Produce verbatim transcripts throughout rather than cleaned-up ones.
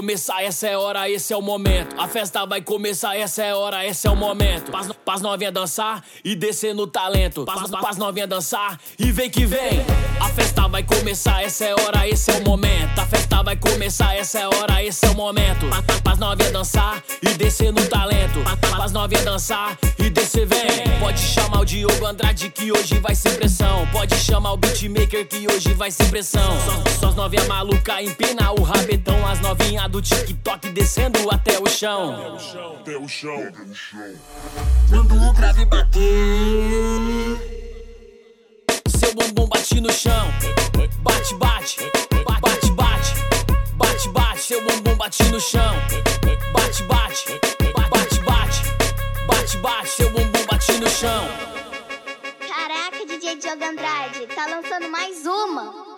começar, essa é a hora, esse é o momento. A festa vai começar, essa é a hora, esse é o momento. Pras, pras novinha dançar e descer no talento. Pras, pras novinha dançar e vem que vem. A festa vai começar, essa é a hora, esse é o momento. A festa vai começar, essa é a hora, esse é o momento. Pras, pras novinha dançar e descer no talento. Pras novinha dançar e descer vem. Pode chamar o Diogo Andrade que hoje vai ser pressão. Pode chamar o beatmaker que hoje vai ser pressão. Só, só as novinha maluca empina o rabetão. As novinha do TikTok descendo até o chão. Até o chão, até o chão, até o chão. Quando o grave bater, seu bumbum bate no chão. Bate, bate, bate, bate, bate, bate. Seu bumbum bate no chão. Bate, bate, bate, bate, bate, bate. Seu bumbum bate no chão. Caraca, D J Diogo Andrade, tá lançando mais uma.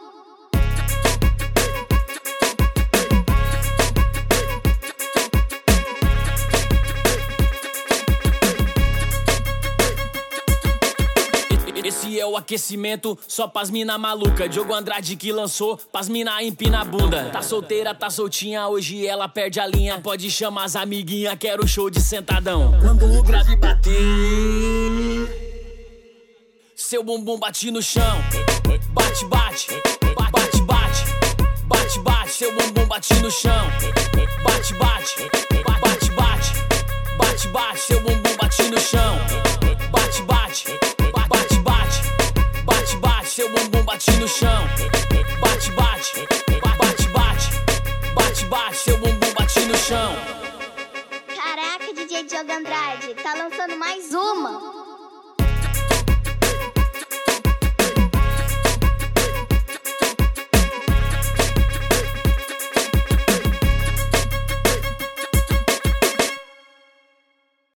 Esse é o aquecimento, só pras mina maluca. Diogo Andrade que lançou, pras mina empina a bunda. Tá solteira, tá soltinha, hoje ela perde a linha. Pode chamar as amiguinha, quero show de sentadão. Quando o grave bater, seu bumbum bate no chão. Bate, bate, bate, bate, bate, bate. Seu bumbum bate no chão. Bate, bate, bate, bate, bate, bate. Seu bumbum bate no chão. Bate, bate, bate, bate, bate, bate. Seu bumbum bate no chão. Bate, bate, bate, bate, bate, bate. Seu bumbum bate no chão. Caraca, D J Diogo Andrade, tá lançando mais uma.